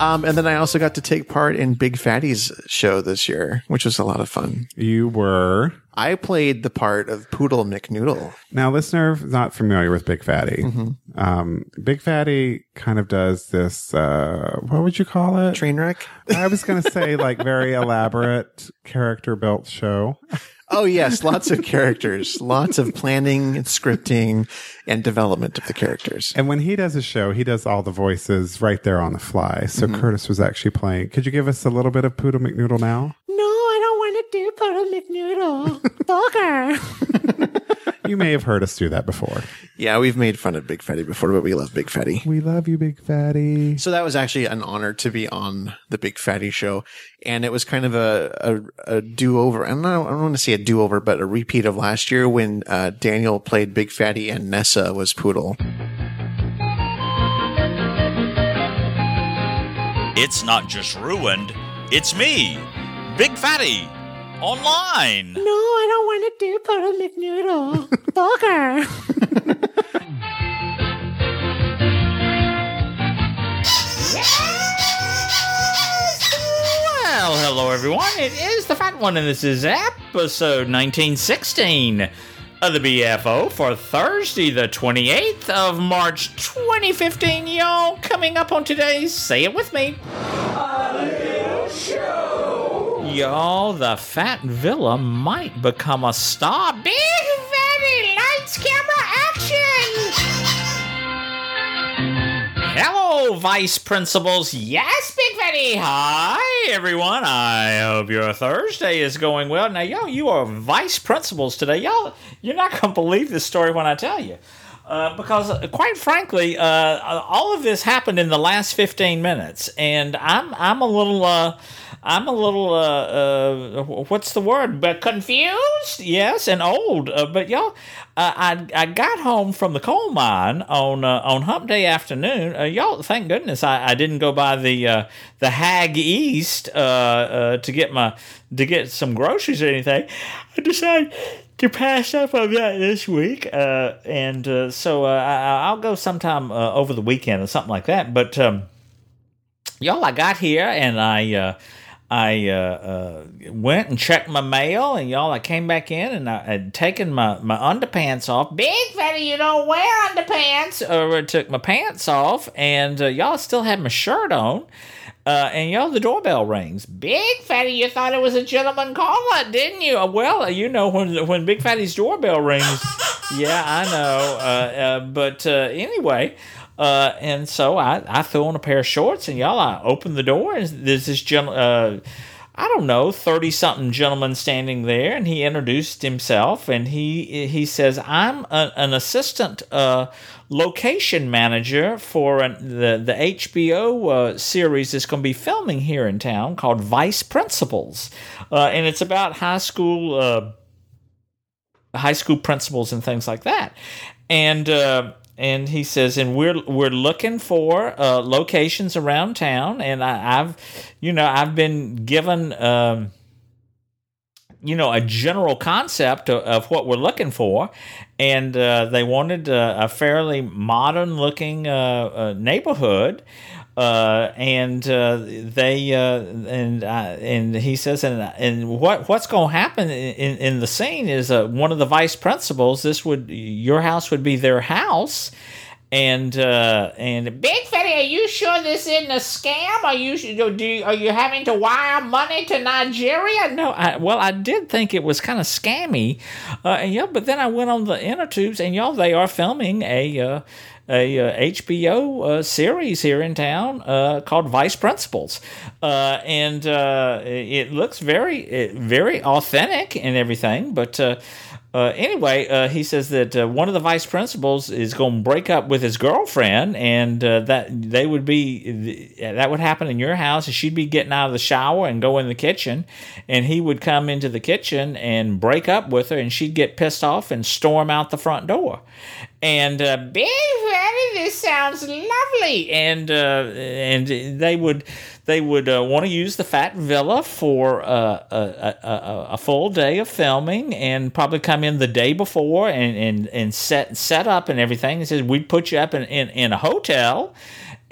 And then I also got to take part in Big Fatty's show this year, which was a lot of fun. You were? I played the part of Poodle McNoodle. Now, listener not familiar with Big Fatty. Big Fatty kind of does this, what would you call it? Train wreck? I was going to say like very elaborate character built show. Oh, yes. Lots of characters, lots of planning and scripting and development of the characters. And when he does a show, he does all the voices right there on the fly. So Curtis was actually playing. Could you give us a little bit of Poodle McNoodle now? No, I don't want to do Poodle McNoodle. Booger. You may have heard us do that before. Yeah, we've made fun of Big Fatty before, but we love Big Fatty. We love you, Big Fatty. So that was actually an honor to be on the Big Fatty show. And it was kind of a do-over. I don't want to say a do-over, but a repeat of last year when Daniel played Big Fatty and Nessa was Poodle. It's not just ruined, it's me, Big Fatty, online. No, I don't want to do Poodle McNoodle. Booger. Well, hello everyone, it is the Fat One, and this is episode 1916 of the BFO for Thursday, the 28th of March, 2015. Y'all, coming up on today's Say It With Me. Y'all, the Fat Villa might become a star. Big Fatty, lights, camera, action! Hello, Vice Principals. Yes, Big Fatty. Hi, everyone. I hope your Thursday is going well. Now, y'all, you are Vice Principals today. Y'all, you're not going to believe this story when I tell you. Because, quite frankly, all of this happened in the last 15 minutes, and I'm a little, what's the word? But confused, yes, and old. But y'all, I got home from the coal mine on Hump Day afternoon. Y'all, thank goodness I didn't go by the Hag East to get some groceries or anything. I decided to pass up on that this week, so I'll go sometime over the weekend or something like that. But y'all, I got here and I went and checked my mail, and y'all, I came back in and I had taken my underpants off. Big Fatty, you don't wear underpants. Or I took my pants off, and y'all still had my shirt on. And y'all, the doorbell rings. Big Fatty, you thought it was a gentleman caller, didn't you? Well, you know, when Big Fatty's doorbell rings, yeah, I know. But anyway, and so I threw on a pair of shorts, and y'all, I opened the door, and there's this gentleman, I don't know, 30-something gentleman standing there, and he introduced himself, and he says, I'm an assistant location manager for the HBO series that's going to be filming here in town called Vice Principals, and it's about high school principals and things like that, and he says, and we're looking for locations around town, and I've been given a general concept of what we're looking for, and they wanted a fairly modern looking neighborhood. And he says, and what's going to happen in the scene is one of the vice principals. Your house would be their house, and Big Fatty, are you sure this isn't a scam? Are you having to wire money to Nigeria? No, I did think it was kind of scammy, but then I went on the inner tubes, and y'all, they are filming a HBO series here in town called Vice Principals, and it looks very authentic and everything. But anyway, he says that one of the vice principals is going to break up with his girlfriend, and that would happen in your house. And she'd be getting out of the shower and go in the kitchen, and he would come into the kitchen and break up with her, and she'd get pissed off and storm out the front door. And Big Fatty, this sounds lovely. And they would want to use the Fat Villa for a full day of filming, and probably come in the day before and set up and everything. He says we'd put you up in a hotel,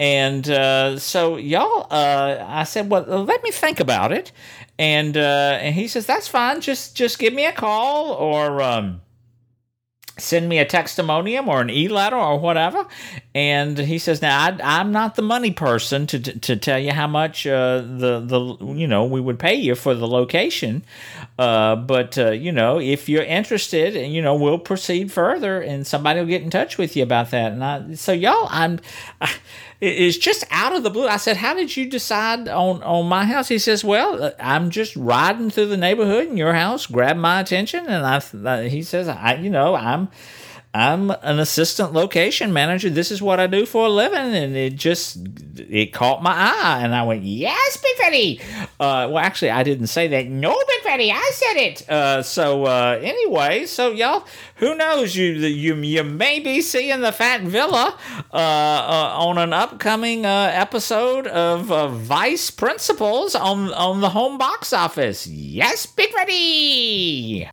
And so y'all, I said, well, let me think about it. And he says, that's fine. Just give me a call or send me a testimonium or an e-letter or whatever. And he says, now I'm not the money person to tell you how much we would pay you for the location. But if you're interested, and we'll proceed further, and somebody will get in touch with you about that. And so y'all, it's just out of the blue. I said, how did you decide on my house? He says, well, I'm just riding through the neighborhood and your house grabbed my attention. And he says, I'm an assistant location manager. This is what I do for a living. And it caught my eye. And I went, yes, Big Fatty. Well, actually, I didn't say that. No, Big Fatty, I said it. Anyway, so y'all, who knows? You may be seeing the Fat Villa on an upcoming episode of Vice Principals on the home box office. Yes, Big Fatty.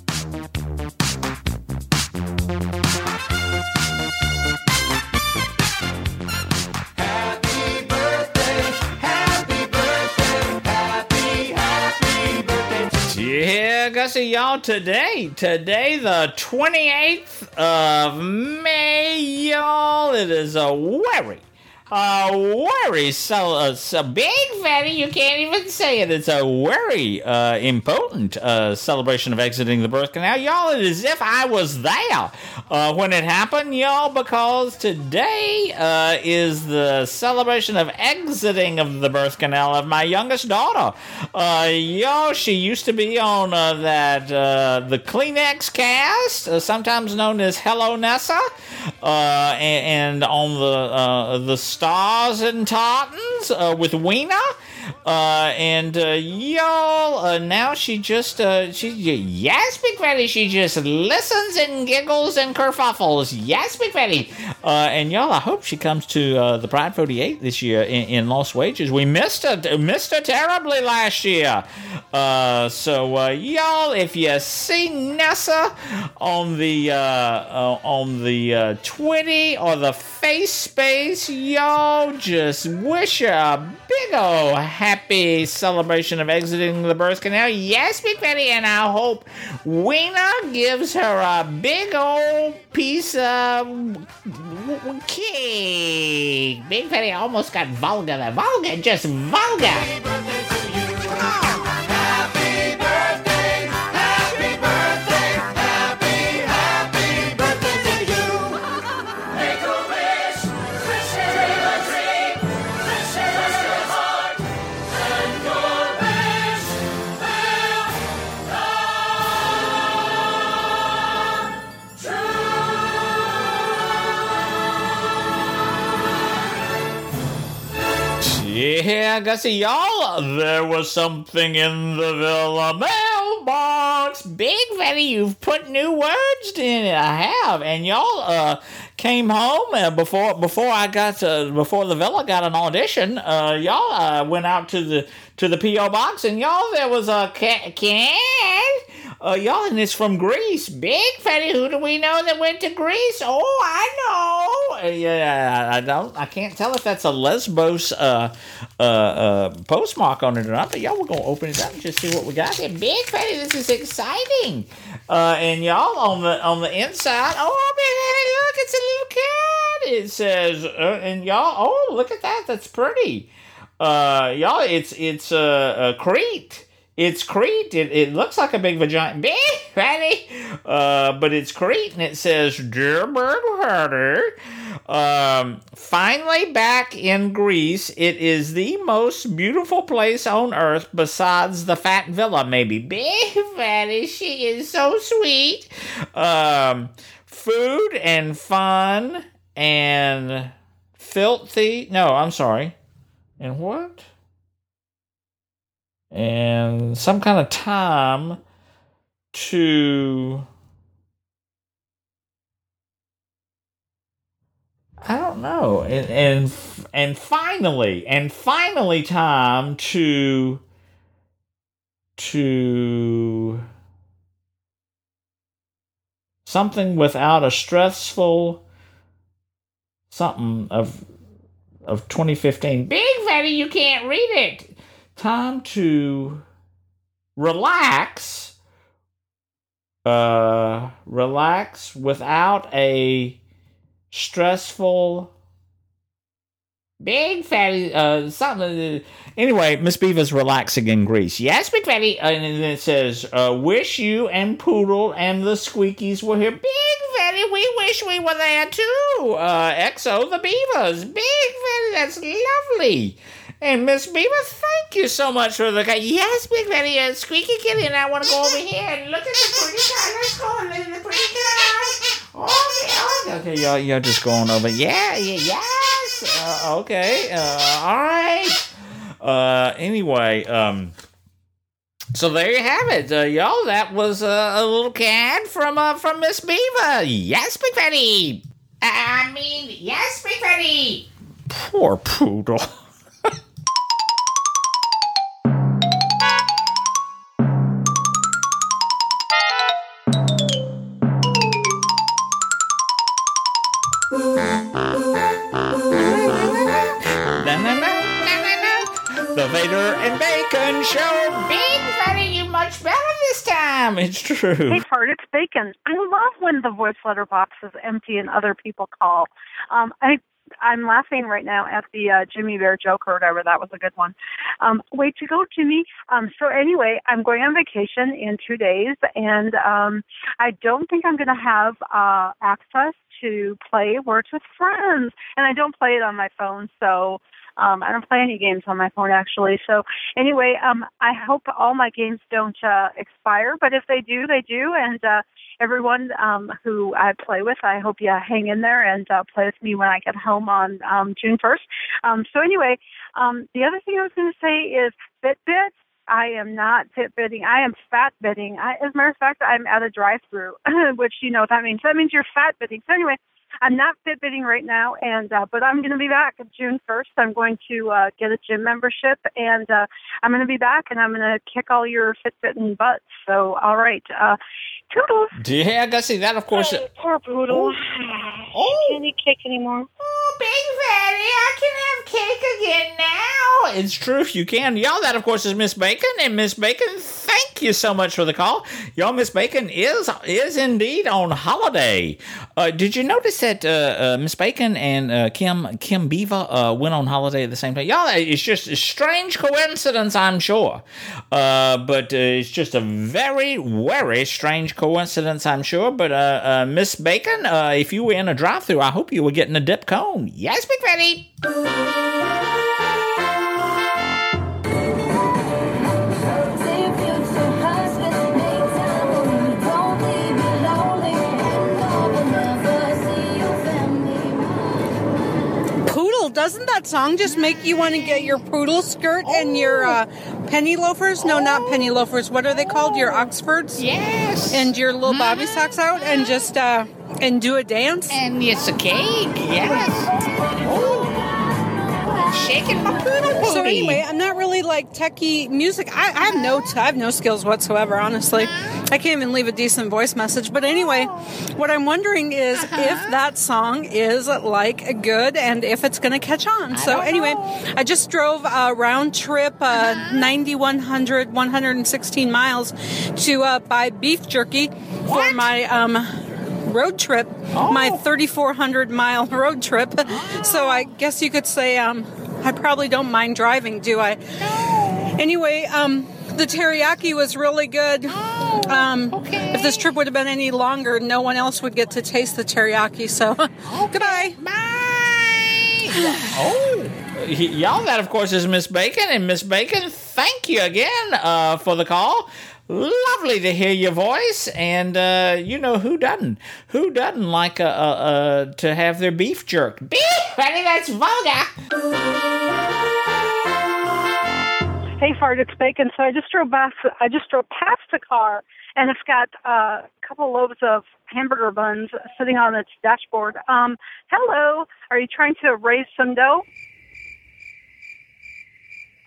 Yeah, Gussie, y'all, today the 28th of May, y'all, it is a so Big Fatty, you can't even say it. It's a very important celebration of exiting the birth canal. Y'all, it is as if I was there when it happened, y'all, because today is the celebration of exiting of the birth canal of my youngest daughter. Y'all, she used to be on the Kleenex cast, sometimes known as Hello Nessa, and on the Stars and Tartans with Weena. Now she just, yes, Big Fatty, she just listens and giggles and kerfuffles. Yes, Big Fatty. And y'all, I hope she comes to the Pride 48 this year in Lost Wages. We missed her terribly last year. Y'all, if you see Nessa on the 20 or the face space, y'all just wish her a big old happy celebration of exiting the birth canal. Yes, Big Fatty, and I hope Weena gives her a big old piece of cake. Big Fatty almost got vulgar. Vulgar, just vulgar. Happy birthday to you. Happy birthday, happy birthday, happy birthday to you. Make a wish, dream a dream, wish your heart, and your wish will come true. Yeah, Gussie, y'all, there was something in the Villa mailbox. Big Fatty, you've put new words in it. I have, and y'all came home before the Villa got an audition. Y'all went out to the P.O. box, and y'all, there was a can. Y'all, and it's from Greece. Big Fatty, who do we know that went to Greece? Oh, I know. I can't tell if that's a Lesbos postmark on it or not, but y'all, we're going to open it up and just see what we got here. Big Fatty, this is exciting. And y'all, on the inside, oh, Big Fatty, look, it's a little cat. It says, and y'all, oh, look at that. That's pretty. Y'all, it's Crete. It's Crete. It looks like a big vagina. Big Fatty. But it's Crete, and it says, Dear Bird Herder, finally back in Greece. It is the most beautiful place on earth besides the Fat Villa, maybe. Big Fatty, she is so sweet. Food and fun and filthy. No, I'm sorry. And what? And some kind of time to, I don't know, and finally time to something without a stressful something of of 2015. Big Fatty, you can't read it. Time to relax. Relax without a stressful Big Fatty, something. Anyway, Miss Beaver's relaxing in Greece. Yes, Big Fatty. And then it says, wish you and Poodle and the Squeakies were here. Big Fatty, we wish we were there too. XO the Beavers. Big Fatty, that's lovely. And Miss Beaver, thank you so much for the... Yes, Big Fatty, Squeaky Kitty and I want to go over here and look at the pretty guy. Let's go and look at the pretty guy. Okay, y'all just going over. Yes. Okay. All right. Anyway, so there you have it, y'all. That was a little cad from Miss Beaver. Yes, Big Fatty. Yes, Big Fatty. Poor Poodle. The Vader and Bacon Show. Big Fatty, you much better this time. It's true. Hey, Fart, it's Bacon. I love when the voice letter box is empty and other people call. I'm laughing right now at the Jimmy Bear joke or whatever. That was a good one. Way to go, Jimmy. So anyway, I'm going on vacation in 2 days, and I don't think I'm going to have access to play Words with Friends. And I don't play it on my phone, so I don't play any games on my phone, actually. So anyway, I hope all my games don't expire, but if they do, they do. And everyone who I play with, I hope you hang in there and play with me when I get home on June 1st. So anyway, the other thing I was going to say is Fitbit. I am not Fitbitting. I am fat-bitting. As a matter of fact, I'm at a drive-through, which you know what that means. That means you're fat-bitting. So anyway, I'm not Fitbitting right now, and but I'm going to be back on June 1st. I'm going to get a gym membership, and I'm going to be back, and I'm going to kick all your Fitbitting butts. So, all right. Toodles. Yeah, I got to see that, of course. Hey, poor Poodle. Can't eat cake anymore. Oh, Big Fatty, I can have cake again now. It's true, you can. Y'all, that, of course, is Miss Bacon. And Miss Bacon, thank you so much for the call. Y'all, Miss Bacon is indeed on holiday. Did you notice that Miss Bacon and Kim Beaver went on holiday at the same time? Y'all, it's just a strange coincidence, I'm sure. But it's just a very, very strange coincidence, I'm sure. But Miss Bacon, if you were in a drive-thru, I hope you were getting a dip cone. Yes, Big Fatty. Doesn't that song just make you want to get your poodle skirt and your penny loafers? No, not penny loafers. What are they called? Your Oxfords? Yes. And your little bobby socks out and just and do a dance? And it's a cake. Yes. Oh. Shaking my poodle booty. So anyway, I'm not really like techie music. I have no skills whatsoever, honestly. I can't even leave a decent voice message. But anyway, what I'm wondering is if that song is like good and if it's going to catch on. So anyway, I just drove a round trip 9,100, 116 miles to buy beef jerky for my road trip, my 3,400 mile road trip. So I guess you could say I probably don't mind driving, do I? No. Anyway, the teriyaki was really good. Okay. If this trip would have been any longer, no one else would get to taste the teriyaki. So, goodbye. Bye. Y'all, that of course is Miss Bacon, and Miss Bacon, thank you again for the call. Lovely to hear your voice, and you know who doesn't? Who doesn't like to have their beef jerked? Beef, honey, that's vulgar. Hey, Fart, it's Bacon. So I just drove past a car, and it's got a couple loaves of hamburger buns sitting on its dashboard. Hello, are you trying to raise some dough?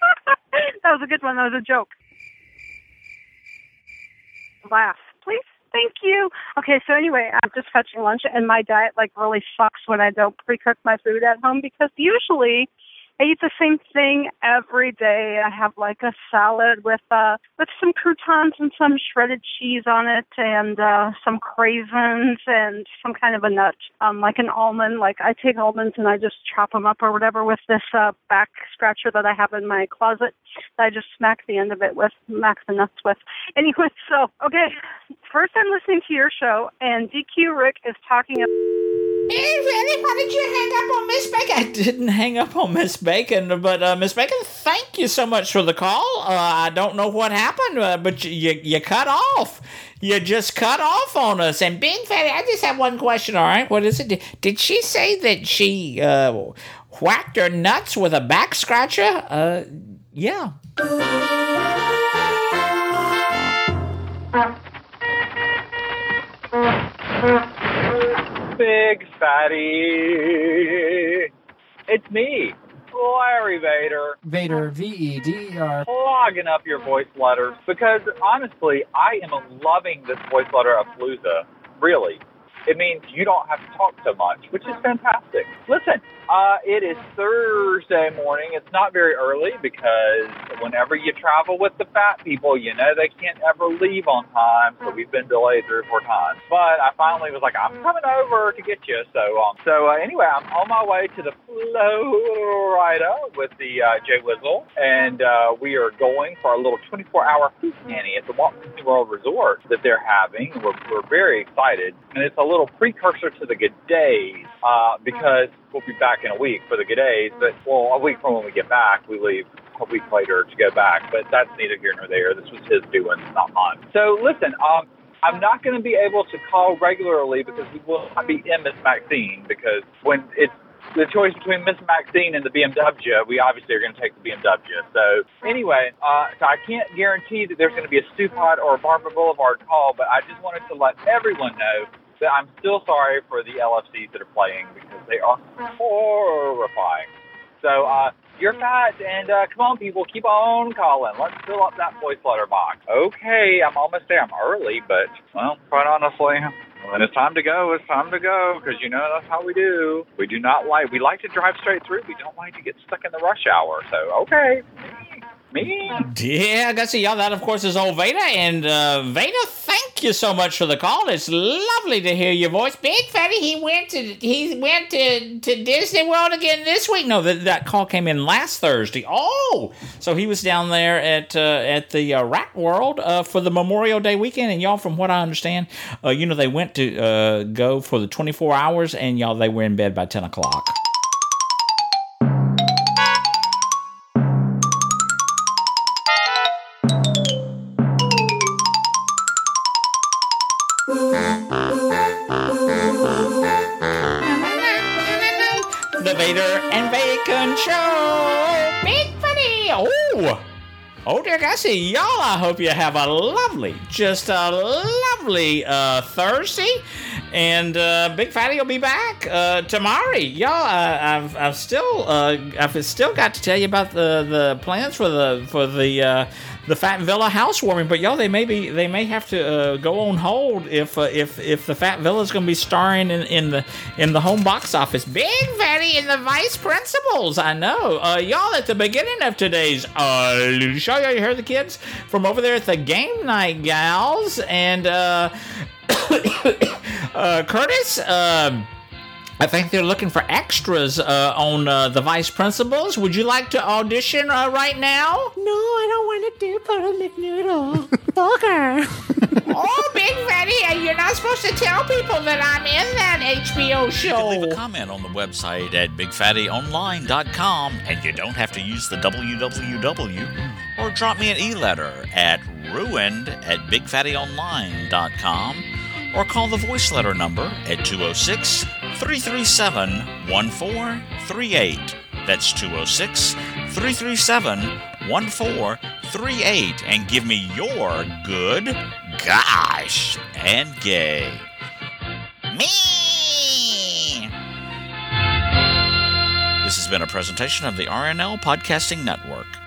That was a good one. That was a joke. Laugh, please. Thank you. Okay, so anyway, I'm just fetching lunch, and my diet really sucks when I don't pre-cook my food at home, because usually I eat the same thing every day. I have a salad with some croutons and some shredded cheese on it, and some craisins and some kind of a nut, like an almond. I take almonds and I just chop them up or whatever with this back scratcher that I have in my closet. That I just smack the end of it with, smack the nuts with. Anyway, so okay, first I'm listening to your show, and DQ Rick is talking about. Really? Why did you hang up on Miss Bacon? I didn't hang up on Miss Bacon, but Miss Bacon, thank you so much for the call. I don't know what happened, but you cut off. You just cut off on us. And Big Fatty, I just have one question, all right? What is it? Did she say that she whacked her nuts with a back scratcher? Yeah. Big Fatty. It's me, Larry Vader. Vader, V-E-D-E-R. Clogging up your voice letters because, honestly, I am loving this voice letter of Palooza. Really. It means you don't have to talk so much, which is fantastic. Listen, it is Thursday morning. It's not very early because whenever you travel with the fat people, you know they can't ever leave on time, so we've been delayed 3 or 4 times. But I finally was like, I'm coming over to get you. So anyway, I'm on my way to the Florida with the Jay Wizzle, and we are going for a little 24-hour food nanny at the Walt Disney World Resort that they're having. We're very excited, and it's a little precursor to the G'days because we'll be back in a week for the G'days, but a week from when we get back, we leave a week later to go back, but that's neither here nor there. This was his doing, not mine. So listen, I'm not going to be able to call regularly because we will not be in Miss Maxine, because when it's the choice between Miss Maxine and the BMW, we obviously are going to take the BMW. So anyway, so I can't guarantee that there's going to be a Stew Pod or a Barbara Boulevard call, but I just wanted to let everyone know that I'm still sorry for the LFCs that are playing because they are horrifying. So you're fat, and come on, people, keep on calling. Let's fill up that voice letter box. Okay, I'm almost there. I'm early, but, well, quite honestly, when it's time to go, it's time to go, because you know that's how we do. We like to drive straight through. We don't like to get stuck in the rush hour. So, okay, me. Yeah, I got to see y'all. That, of course, is old Veda. And Veda, thank you so much for the call. It's lovely to hear your voice. Big Fatty, he went to Disney World again this week. No, that call came in last Thursday. Oh, so he was down there at the Rat World for the Memorial Day weekend. And y'all, from what I understand, they went to go for the 24 hours, and y'all, they were in bed by 10 o'clock. The Vader and Bacon Show. Big Funny. Oh, dear Gussie, y'all, I hope you have a lovely Thursday. And Big Fatty will be back tomorrow. Y'all, I've still got to tell you about the plans for the Fat Villa housewarming, but y'all, they may have to go on hold if the Fat Villa is going to be starring in the home box office. Big Fatty and the Vice Principals. I know, y'all, at the beginning of today's show, you heard the kids from over there at the Game Night Gals and Curtis. I think they're looking for extras on the Vice Principals. Would you like to audition right now? No, I don't want to do Pearl McNoodle. Booger. Oh, Big Fatty, you're not supposed to tell people that I'm in that HBO show. You can leave a comment on the website at BigFattyOnline.com, and you don't have to use the www, or drop me an e-letter at ruined@BigFattyOnline.com, or call the voice letter number at 206-337-1438. That's 206-337-1438, and give me your good, gosh, and gay. Me! This has been a presentation of the RNL Podcasting Network.